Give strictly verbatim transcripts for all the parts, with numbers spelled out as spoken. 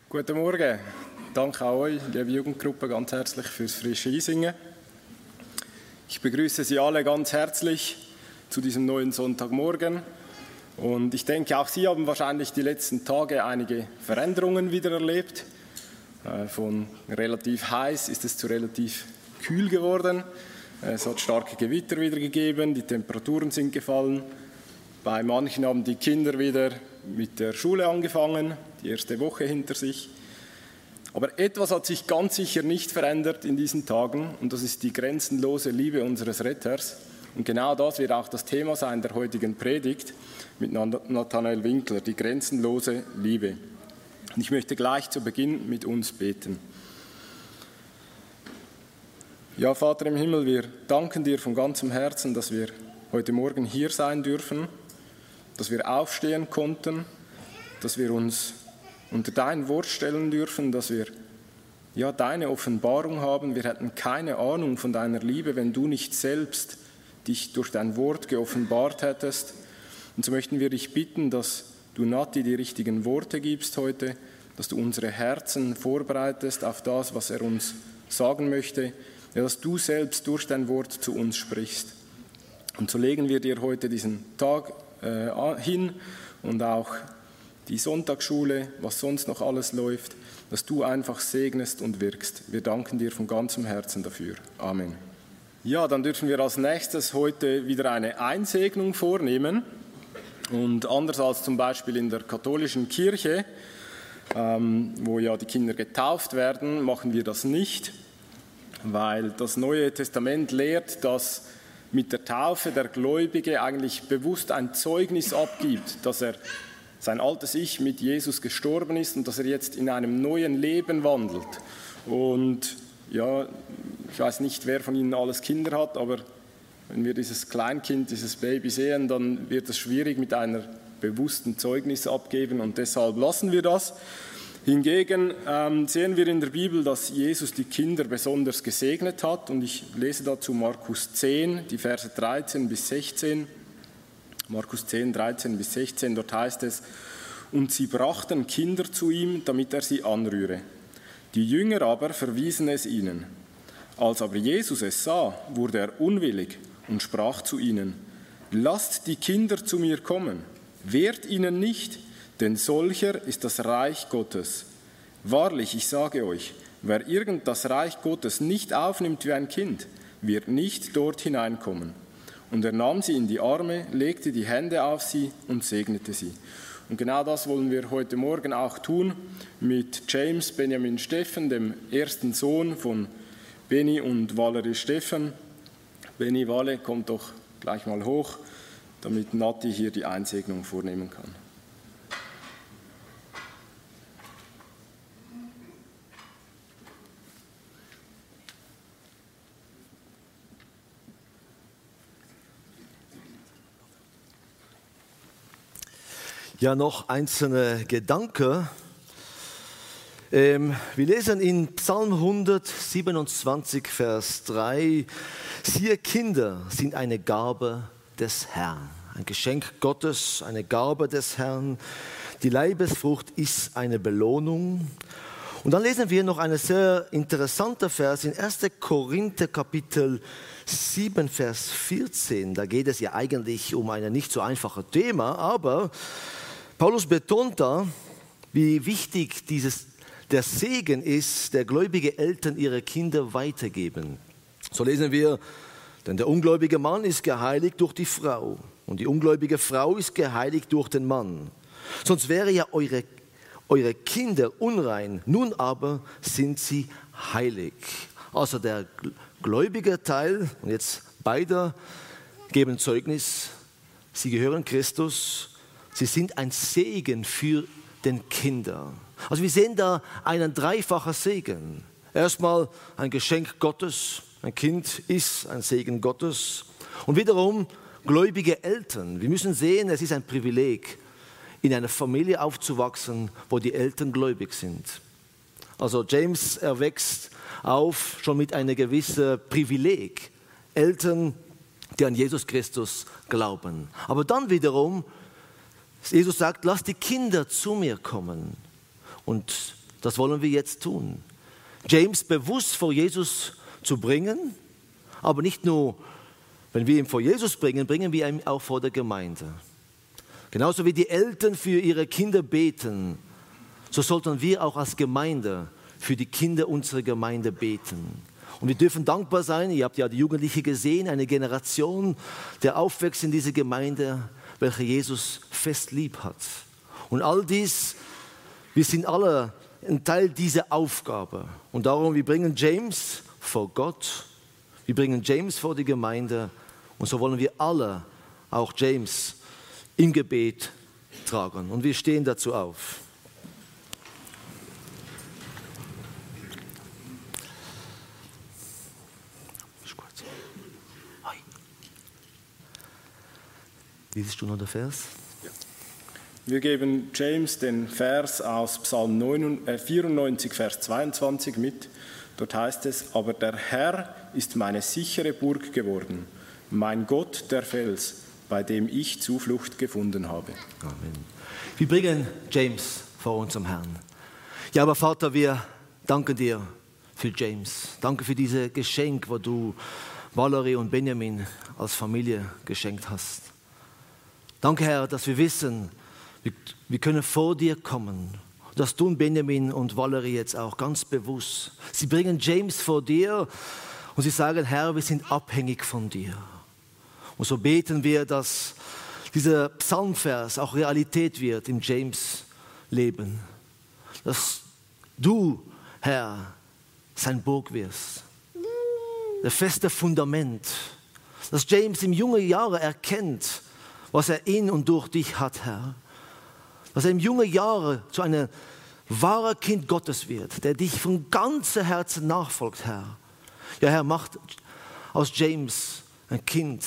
Guten Morgen. Danke auch euch, liebe Jugendgruppe, ganz herzlich fürs frische Einsingen. Ich begrüße Sie alle ganz herzlich zu diesem neuen Sonntagmorgen. Und ich denke, auch Sie haben wahrscheinlich die letzten Tage einige Veränderungen wieder erlebt. Von relativ heiß ist es zu relativ kühl geworden. Es hat starke Gewitter wieder gegeben, die Temperaturen sind gefallen. Bei manchen haben die Kinder wieder mit der Schule angefangen, die erste Woche hinter sich. Aber etwas hat sich ganz sicher nicht verändert in diesen Tagen, und das ist die grenzenlose Liebe unseres Retters. Und genau das wird auch das Thema sein der heutigen Predigt mit Nathanael Winkler, die grenzenlose Liebe. Und ich möchte gleich zu Beginn mit uns beten. Ja, Vater im Himmel, wir danken dir von ganzem Herzen, dass wir heute Morgen hier sein dürfen, dass wir aufstehen konnten, dass wir uns unter dein Wort stellen dürfen, dass wir ja deine Offenbarung haben. Wir hätten keine Ahnung von deiner Liebe, wenn du nicht selbst dich durch dein Wort geoffenbart hättest. Und so möchten wir dich bitten, dass du Nati die richtigen Worte gibst heute, dass du unsere Herzen vorbereitest auf das, was er uns sagen möchte, ja, dass du selbst durch dein Wort zu uns sprichst. Und so legen wir dir heute diesen Tag äh, hin und auch die Sonntagsschule, was sonst noch alles läuft, dass du einfach segnest und wirkst. Wir danken dir von ganzem Herzen dafür. Amen. Ja, dann dürfen wir als nächstes heute wieder eine Einsegnung vornehmen. Und anders als zum Beispiel in der katholischen Kirche, ähm, wo ja die Kinder getauft werden, machen wir das nicht, weil das Neue Testament lehrt, dass mit der Taufe der Gläubige eigentlich bewusst ein Zeugnis abgibt, dass er sein altes Ich mit Jesus gestorben ist und dass er jetzt in einem neuen Leben wandelt. Und ja, ich weiß nicht, wer von Ihnen alles Kinder hat, aber wenn wir dieses Kleinkind, dieses Baby sehen, dann wird es schwierig mit einer bewussten Zeugnis abgeben, und deshalb lassen wir das. Hingegen ähm, sehen wir in der Bibel, dass Jesus die Kinder besonders gesegnet hat, und ich lese dazu Markus zehn, die Verse dreizehn bis sechzehn. Markus zehn, dreizehn bis sechzehn, dort heißt es: Und sie brachten Kinder zu ihm, damit er sie anrühre. Die Jünger aber verwiesen es ihnen. Als aber Jesus es sah, wurde er unwillig und sprach zu ihnen: Lasst die Kinder zu mir kommen, wehrt ihnen nicht, denn solcher ist das Reich Gottes. Wahrlich, ich sage euch, wer irgend das Reich Gottes nicht aufnimmt wie ein Kind, wird nicht dort hineinkommen. Und er nahm sie in die Arme, legte die Hände auf sie und segnete sie. Und genau das wollen wir heute Morgen auch tun mit James Benjamin Steffen, dem ersten Sohn von Benny und Valerie Steffen. Benny, Vale, kommt doch gleich mal hoch, damit Nati hier die Einsegnung vornehmen kann. Ja, noch einzelne Gedanken. Ähm, wir lesen in Psalm hundertsiebenundzwanzig, Vers drei: Siehe, Kinder sind eine Gabe des Herrn, ein Geschenk Gottes, eine Gabe des Herrn. Die Leibesfrucht ist eine Belohnung. Und dann lesen wir noch einen sehr interessanten Vers in ersten Korinther Kapitel sieben, Vers vierzehn. Da geht es ja eigentlich um ein nicht so einfaches Thema, aber Paulus betont da, wie wichtig dieses, der Segen ist, der gläubige Eltern ihre Kinder weitergeben. So lesen wir: Denn der ungläubige Mann ist geheiligt durch die Frau und die ungläubige Frau ist geheiligt durch den Mann. Sonst wäre ja eure, eure Kinder unrein, nun aber sind sie heilig. Also der gläubige Teil, und jetzt beide geben Zeugnis, sie gehören Christus. Sie sind ein Segen für den Kinder. Also wir sehen da einen dreifachen Segen. Erstmal ein Geschenk Gottes. Ein Kind ist ein Segen Gottes. Und wiederum gläubige Eltern. Wir müssen sehen, es ist ein Privileg, in einer Familie aufzuwachsen, wo die Eltern gläubig sind. Also James erwächst auf schon mit einem gewissen Privileg. Eltern, die an Jesus Christus glauben. Aber dann wiederum Jesus sagt, lasst die Kinder zu mir kommen. Und Das wollen wir jetzt tun. James bewusst vor Jesus zu bringen, aber nicht nur, wenn wir ihn vor Jesus bringen, bringen wir ihn auch vor der Gemeinde. Genauso wie die Eltern für ihre Kinder beten, so sollten wir auch als Gemeinde für die Kinder unserer Gemeinde beten. Und wir dürfen dankbar sein, ihr habt ja die Jugendlichen gesehen, eine Generation, der aufwächst in dieser Gemeinde, welche Jesus fest lieb hat. Und all dies, wir sind alle ein Teil dieser Aufgabe. Und darum, wir bringen James vor Gott, wir bringen James vor die Gemeinde und so wollen wir alle auch James im Gebet tragen. Und wir stehen dazu auf. Liest du noch den Vers? Ja. Wir geben James den Vers aus Psalm vierundneunzig, Vers zweiundzwanzig mit. Dort heißt es, aber der Herr ist meine sichere Burg geworden, mein Gott der Fels, bei dem ich Zuflucht gefunden habe. Amen. Wir bringen James vor unserem Herrn. Ja, aber Vater, wir danken dir für James. Danke für dieses Geschenk, wo du Valerie und Benjamin als Familie geschenkt hast. Danke, Herr, dass wir wissen, wir, wir können vor dir kommen. Das tun Benjamin und Valerie jetzt auch ganz bewusst. Sie bringen James vor dir und sie sagen, Herr, wir sind abhängig von dir. Und so beten wir, dass dieser Psalmvers auch Realität wird im James-Leben. Dass du, Herr, sein Burg wirst. Das feste Fundament. Dass James im jungen Jahre erkennt, was er in und durch dich hat, Herr. Dass er in jungen Jahren zu einem wahren Kind Gottes wird, der dich von ganzem Herzen nachfolgt, Herr. Ja, Herr, macht aus James ein Kind,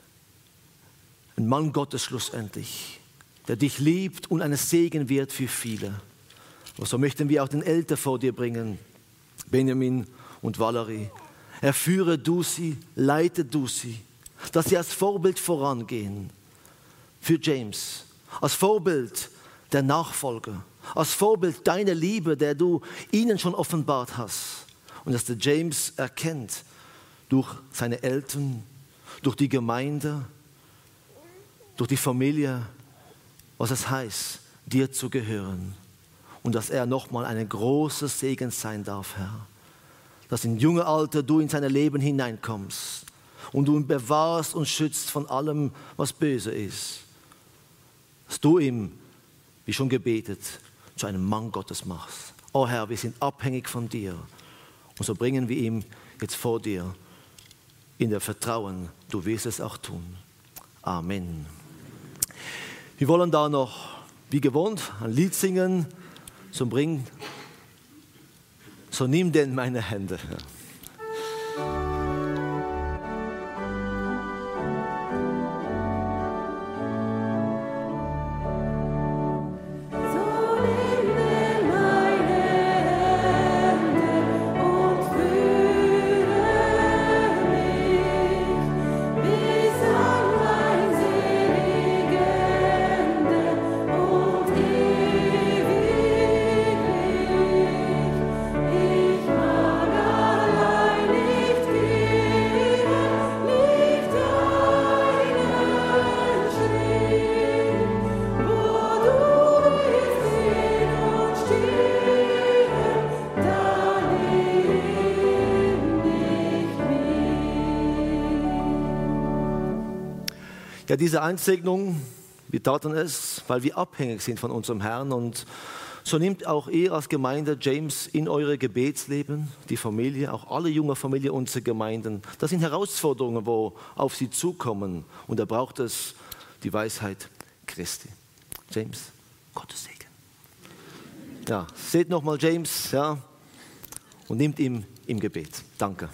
ein Mann Gottes schlussendlich, der dich liebt und ein Segen wird für viele. Und so möchten wir auch den Eltern vor dir bringen, Benjamin und Valerie. Erführe du sie, leite du sie, dass sie als Vorbild vorangehen. Für James, als Vorbild der Nachfolger, als Vorbild deiner Liebe, der du ihnen schon offenbart hast. Und dass der James erkennt, durch seine Eltern, durch die Gemeinde, durch die Familie, was es heißt, dir zu gehören. Und dass er nochmal ein großer Segen sein darf, Herr. Dass in jungem Alter du in sein Leben hineinkommst und du ihn bewahrst und schützt von allem, was böse ist. Dass du ihm, wie schon gebetet, zu einem Mann Gottes machst. Oh Herr, wir sind abhängig von dir. Und so bringen wir ihn jetzt vor dir in der Vertrauen, du wirst es auch tun. Amen. Wir wollen da noch, wie gewohnt, ein Lied singen. So bring, so nimm denn meine Hände. Ja, diese Einsegnung, wir taten es, weil wir abhängig sind von unserem Herrn. Und so nehmt auch ihr als Gemeinde James in eure Gebetsleben, die Familie, auch alle junge Familie unserer Gemeinden. Das sind Herausforderungen, wo auf sie zukommen. Und da braucht es die Weisheit Christi. James, Gottes Segen. Ja, seht nochmal James, ja, und nehmt ihn im Gebet. Danke.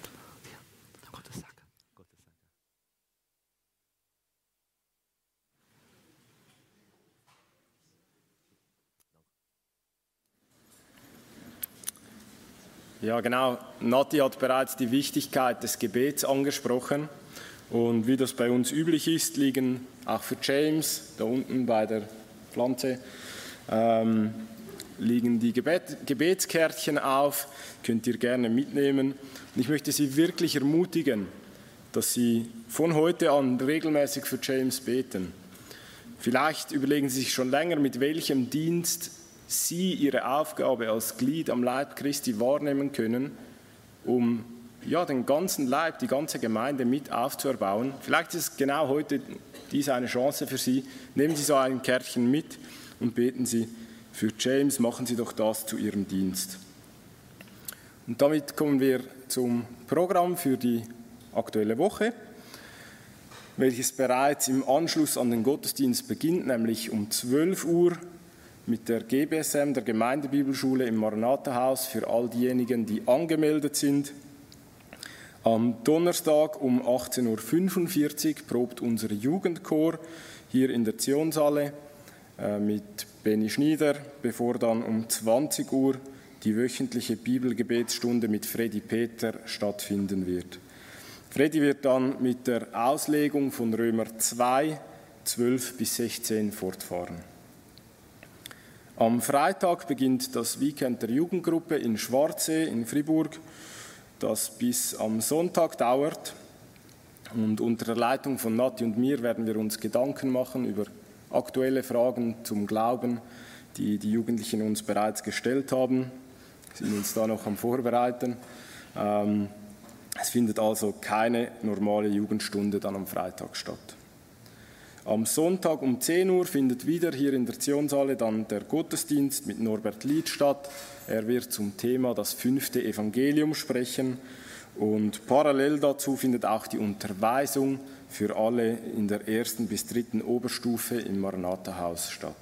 Ja, genau. Nati hat bereits die Wichtigkeit des Gebets angesprochen. Und wie das bei uns üblich ist, liegen auch für James, da unten bei der Pflanze, ähm, liegen die Gebet, Gebetskärtchen auf, könnt ihr gerne mitnehmen. Und ich möchte Sie wirklich ermutigen, dass Sie von heute an regelmäßig für James beten. Vielleicht überlegen Sie sich schon länger, mit welchem Dienst Sie Ihre Aufgabe als Glied am Leib Christi wahrnehmen können, um ja, den ganzen Leib, die ganze Gemeinde mit aufzuerbauen. Vielleicht ist genau heute dies eine Chance für Sie. Nehmen Sie so ein Kärtchen mit und beten Sie für James, machen Sie doch das zu Ihrem Dienst. Und damit kommen wir zum Programm für die aktuelle Woche, welches bereits im Anschluss an den Gottesdienst beginnt, nämlich um zwölf Uhr mit der G B S M, der Gemeindebibelschule im Maranatha-Haus, für all diejenigen, die angemeldet sind. Am Donnerstag um achtzehn Uhr fünfundvierzig probt unser Jugendchor hier in der Zionshalle äh, mit Benny Schnieder, bevor dann um zwanzig Uhr die wöchentliche Bibelgebetsstunde mit Freddy Peter stattfinden wird. Freddy wird dann mit der Auslegung von Römer zwei, zwölf bis sechzehn fortfahren. Am Freitag beginnt das Weekend der Jugendgruppe in Schwarzsee in Fribourg, das bis am Sonntag dauert. Und unter der Leitung von Nati und mir werden wir uns Gedanken machen über aktuelle Fragen zum Glauben, die die Jugendlichen uns bereits gestellt haben. Wir sind uns da noch am Vorbereiten. Ähm, es findet also keine normale Jugendstunde dann am Freitag statt. Am Sonntag um zehn Uhr findet wieder hier in der Zionshalle dann der Gottesdienst mit Norbert Lied statt. Er wird zum Thema das fünfte Evangelium sprechen und parallel dazu findet auch die Unterweisung für alle in der ersten bis dritten Oberstufe im Maranatha-Haus statt.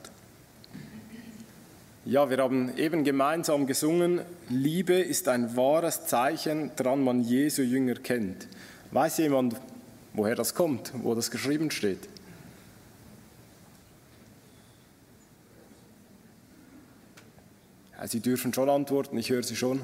Ja, wir haben eben gemeinsam gesungen, Liebe ist ein wahres Zeichen, daran man Jesu Jünger kennt. Weiß jemand, woher das kommt, wo das geschrieben steht? Sie dürfen schon antworten, ich höre Sie schon.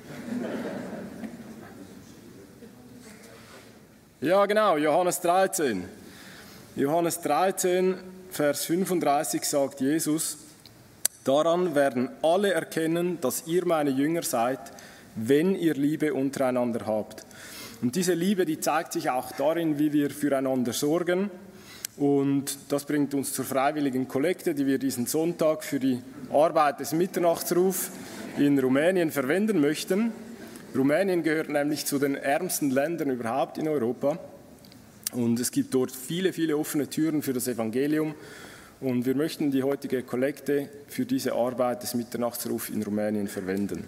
Ja, genau, Johannes dreizehn. Johannes dreizehn, Vers fünfunddreißig sagt Jesus, daran werden alle erkennen, dass ihr meine Jünger seid, wenn ihr Liebe untereinander habt. Und diese Liebe, die zeigt sich auch darin, wie wir füreinander sorgen. Und das bringt uns zur freiwilligen Kollekte, die wir diesen Sonntag für die Arbeit des Mitternachtsrufs in Rumänien verwenden möchten. Rumänien gehört nämlich zu den ärmsten Ländern überhaupt in Europa. Und es gibt dort viele, viele offene Türen für das Evangelium. Und wir möchten die heutige Kollekte für diese Arbeit des Mitternachtsrufs in Rumänien verwenden.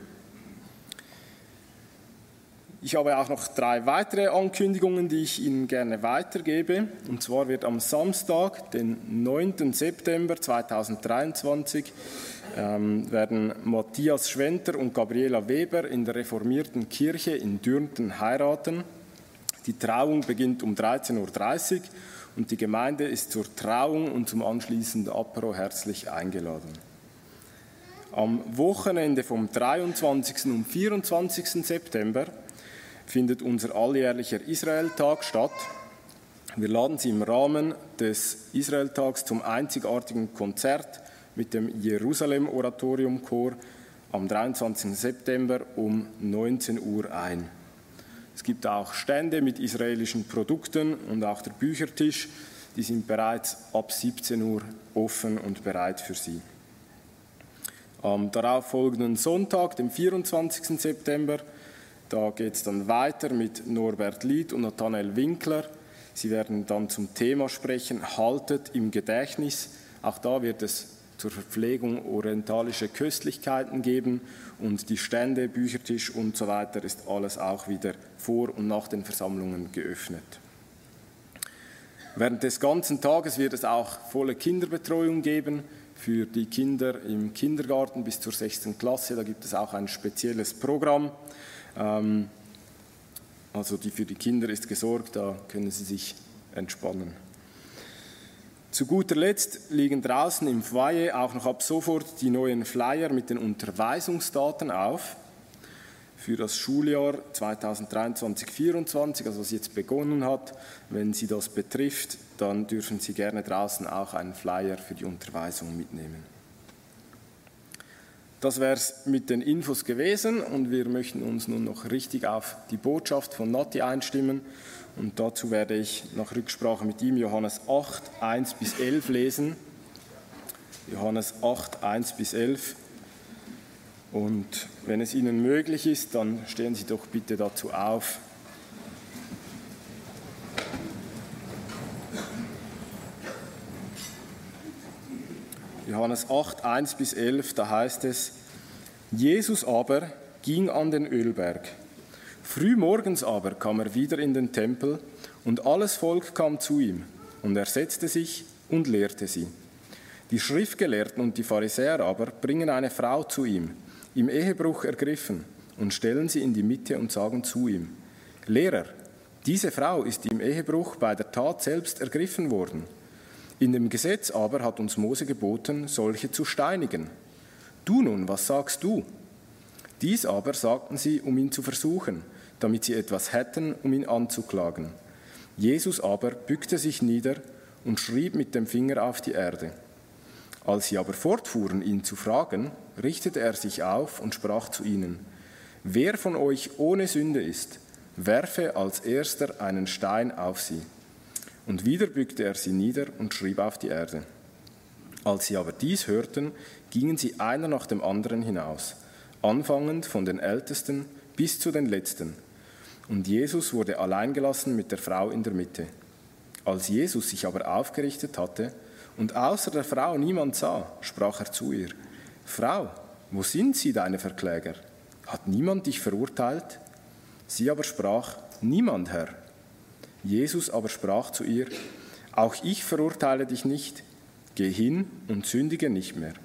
Ich habe auch noch drei weitere Ankündigungen, die ich Ihnen gerne weitergebe. Und zwar wird am Samstag, den neunten September zweitausenddreiundzwanzig, ähm, werden Matthias Schwenter und Gabriela Weber in der reformierten Kirche in Dürnten heiraten. Die Trauung beginnt um dreizehn Uhr dreißig und die Gemeinde ist zur Trauung und zum anschließenden Apero herzlich eingeladen. Am Wochenende vom dreiundzwanzigsten und vierundzwanzigsten September findet unser alljährlicher Israel-Tag statt. Wir laden Sie im Rahmen des Israel-Tags zum einzigartigen Konzert mit dem Jerusalem-Oratorium-Chor am dreiundzwanzigsten September um neunzehn Uhr ein. Es gibt auch Stände mit israelischen Produkten und auch der Büchertisch, die sind bereits ab siebzehn Uhr offen und bereit für Sie. Am darauffolgenden Sonntag, dem vierundzwanzigsten September, da geht es dann weiter mit Norbert Lied und Nathanael Winkler. Sie werden dann zum Thema sprechen, Haltet im Gedächtnis. Auch da wird es zur Verpflegung orientalische Köstlichkeiten geben und die Stände, Büchertisch und so weiter ist alles auch wieder vor und nach den Versammlungen geöffnet. Während des ganzen Tages wird es auch volle Kinderbetreuung geben für die Kinder im Kindergarten bis zur sechsten Klasse. Da gibt es auch ein spezielles Programm. Also die, für die Kinder ist gesorgt, da können sie sich entspannen. Zu guter Letzt liegen draußen im Foyer auch noch ab sofort die neuen Flyer mit den Unterweisungsdaten auf für das Schuljahr zweitausenddreiundzwanzig vierundzwanzig, also was jetzt begonnen hat. Wenn Sie das betrifft, dann dürfen Sie gerne draußen auch einen Flyer für die Unterweisung mitnehmen. Das wäre es mit den Infos gewesen und wir möchten uns nun noch richtig auf die Botschaft von Nati einstimmen. Und dazu werde ich nach Rücksprache mit ihm Johannes acht, eins bis elf lesen. Johannes acht, eins bis elf. Und wenn es Ihnen möglich ist, dann stehen Sie doch bitte dazu auf. Johannes acht, eins bis elf, da heißt es: Jesus aber ging an den Ölberg. Früh morgens aber kam er wieder in den Tempel, und alles Volk kam zu ihm, und er setzte sich und lehrte sie. Die Schriftgelehrten und die Pharisäer aber bringen eine Frau zu ihm, im Ehebruch ergriffen, und stellen sie in die Mitte und sagen zu ihm: Lehrer, diese Frau ist im Ehebruch bei der Tat selbst ergriffen worden. In dem Gesetz aber hat uns Mose geboten, solche zu steinigen. Du nun, was sagst du? Dies aber sagten sie, um ihn zu versuchen, damit sie etwas hätten, um ihn anzuklagen. Jesus aber bückte sich nieder und schrieb mit dem Finger auf die Erde. Als sie aber fortfuhren, ihn zu fragen, richtete er sich auf und sprach zu ihnen: Wer von euch ohne Sünde ist, werfe als erster einen Stein auf sie. Und wieder bückte er sie nieder und schrieb auf die Erde. Als sie aber dies hörten, gingen sie einer nach dem anderen hinaus, anfangend von den Ältesten bis zu den Letzten. Und Jesus wurde allein gelassen mit der Frau in der Mitte. Als Jesus sich aber aufgerichtet hatte und außer der Frau niemand sah, sprach er zu ihr: Frau, wo sind sie, deine Verkläger? Hat niemand dich verurteilt? Sie aber sprach: Niemand, Herr. Jesus aber sprach zu ihr: Auch ich verurteile dich nicht. Geh hin und sündige nicht mehr.